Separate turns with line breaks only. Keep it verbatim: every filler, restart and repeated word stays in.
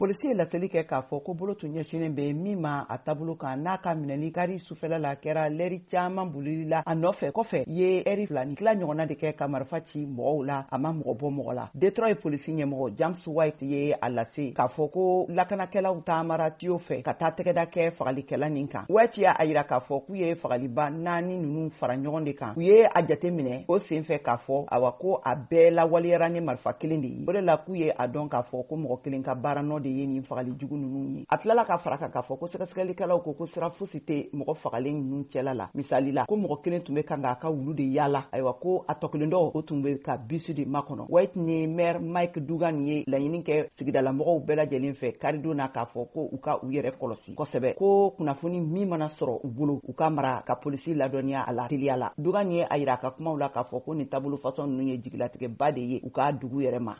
Polisi ye laseli kɛ k'a fɔ ko bolo tun ɲɛsinnen bɛ min ma a taabolo kan n'a ka minɛli kari sufɛla la kɛra lɛri caman bolili la a nɔfɛ kɔfɛ ye ɛri fila ni tila ɲɔgɔnna de kɛ ka marifa ci mɔgɔw la a ma mɔgɔ bɔ mɔgɔ la. Detroit ye polisi ɲɛmɔgɔ James White ye a lase k'a fɔ ko lakanakɛlaw taamara tiyo fɛ ka taa tɛgɛda kɛ fagalikɛla nin kan. White y'a yira k'a fɔ k'u ye fagaliba naani ninnu fara ɲɔgɔn de kan. U ye a jate minɛ o senfɛ k'a fɔ awa ko a bɛɛ lawaleyara ni marifa kelen de ye. O de la k'u ye a dɔn k'a fɔ ko mɔgɔ kelen ka baara nɔ de ye nin fagali jugu ninnu ye. A tilala ka fara kan k'a fɔ ko sɛgɛsɛgɛlikɛlaw ko ko sira fosi tɛ mɔgɔ fagalen ninnu cɛla la. Misali la ko mɔgɔ kelen tun bɛ kan k'a ka wulu de yaala ayiwa ko a tɔ kelen dɔ o tun bɛ ka bisi de makɔnɔ. White ni maire Mike Dugan ye laɲini kɛ sigidalamɔgɔw bɛɛ lajɛlen fɛ karidon na k'a fɔ ko u ka u yɛrɛ kɔlɔsi kosɛbɛ ko kunnafoni min mana sɔrɔ u bolo u ka mara ka polisi ladɔniya a la teliya la. Dugan ye a yira a ka kumaw la k'a fɔ ko nin taabolo fasɔn ninnu ye jigilatigɛba de ye u ka dugu yɛrɛ ma.